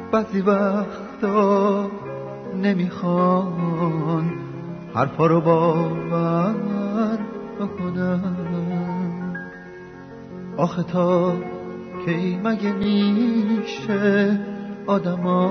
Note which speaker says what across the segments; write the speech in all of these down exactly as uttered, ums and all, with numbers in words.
Speaker 1: بعضی وقتا نمیخوان حرفا رو باور بکنن. آخه تا کی مگه میشه آدما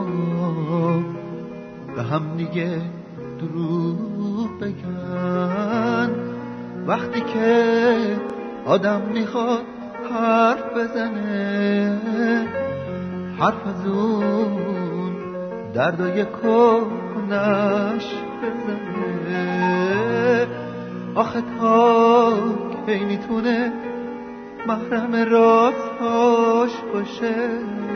Speaker 1: به هم دیگه دروغ بگن؟ وقتی که آدم میخواد حرف بزنه، حرف از اون دردای کنش بزنه. آخه تا کی میتونه محرم رازهاش باشه؟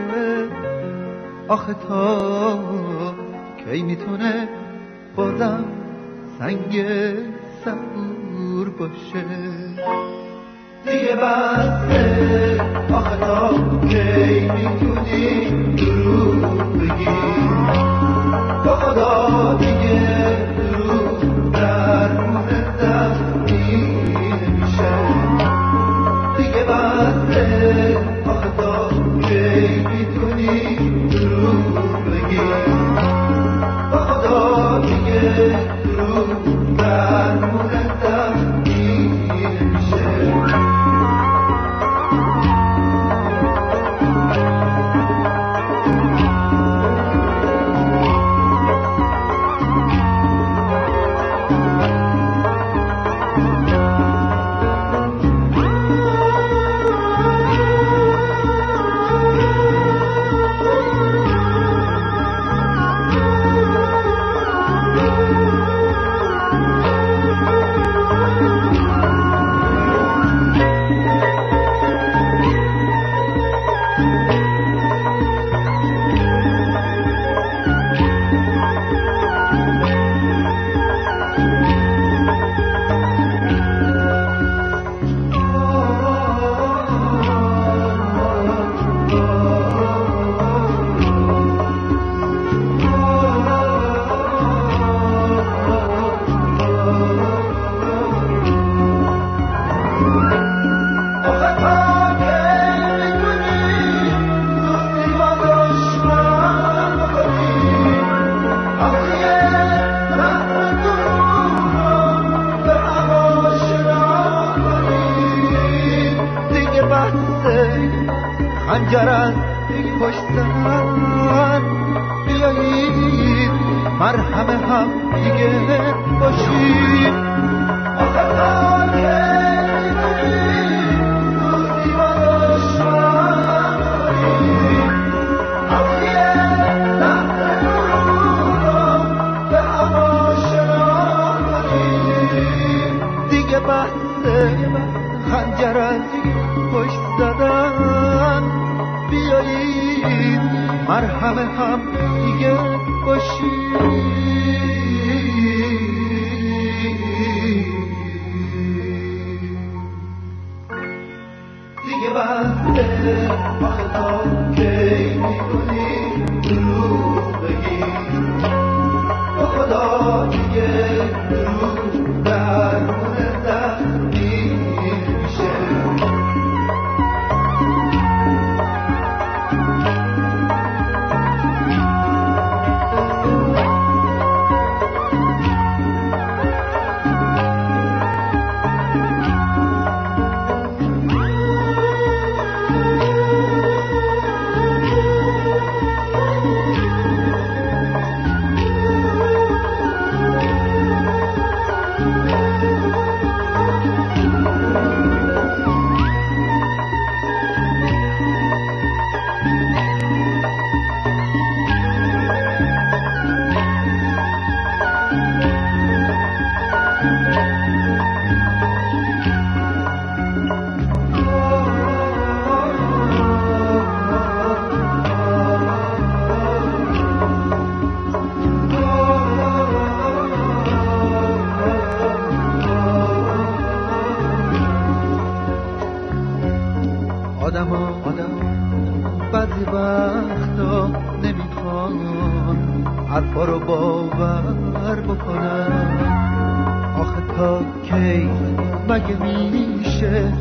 Speaker 1: آخه تا کی میتونه بازم سنگ صبور باشه؟ دیگه بسته. آخه تا کی میتونی دروغ بگی؟ با خدا دیگه دروغ درمون زخمی نمیشه. دیگه بسته. آخه تا کی میتونی دروغ بگی؟ با خدا دیگه دروغ درمون زخمی نمیشه. خنجر از پشت سر بیایید، مرهم هم دیگه باشید. آخه تا که میتونید دوستی با دشمن کنید، همه لحظه رو به هوا شنا کنید. دیگه بسته خنجر از پشت زدن، بیایید مرهم هم دیگه باشید. دیگه بسته. آخه تا کی میکنی دروغ بگی؟ با خدا دیگه دروغ درمون زخمی میشه. آدم آدم بعضی وقتا نمیخوان حرفا رو باور بکنن. آخه تا کی مگه میشه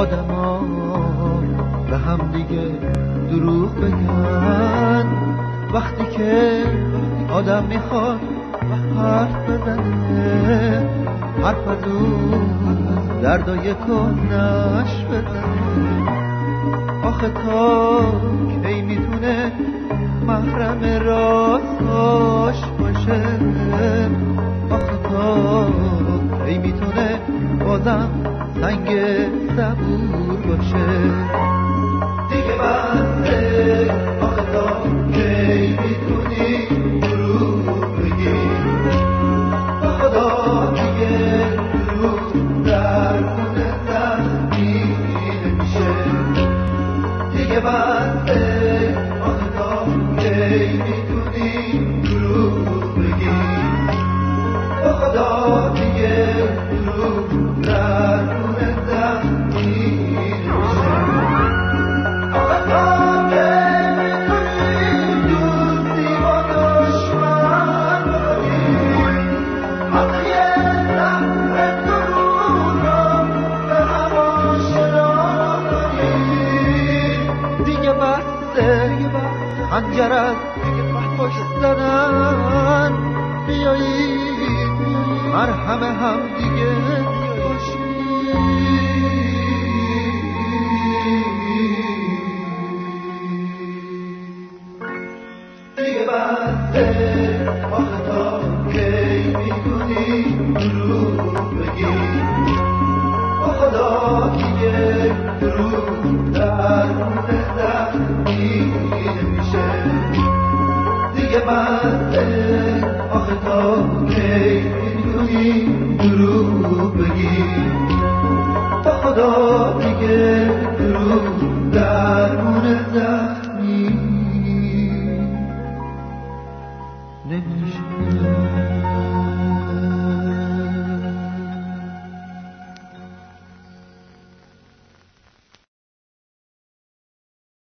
Speaker 1: آدما به هم دیگه دروغ بگن؟ که آدم میخواد حرف بزنه، حرف از اون دردای کنش بزنه. آخه تا کی میتونه محرم راستاش باشه؟ آخه تا کی میتونه بازم سنگ صبور باشه؟ دیگه بسته. آخه تا کی میتونی دروغ بگی؟ با خدا دیگه دروغ در خونه زمین نمیشه. دیگه بسته. آخه تا کی میتونی دروغ بگی؟ با خدا دیگه دروغ در خونه زمین نمیشه. آخه تا خنجر از پشت زدن بیایید مرهم هم دیگه باشید. دیگه بسته. آخه تا کی میتونی دروغ بگی؟ با خدا دیگه دروغ در خونه زمین نمیشه. دیگه بسته. آخه تا کی میتونی دروغ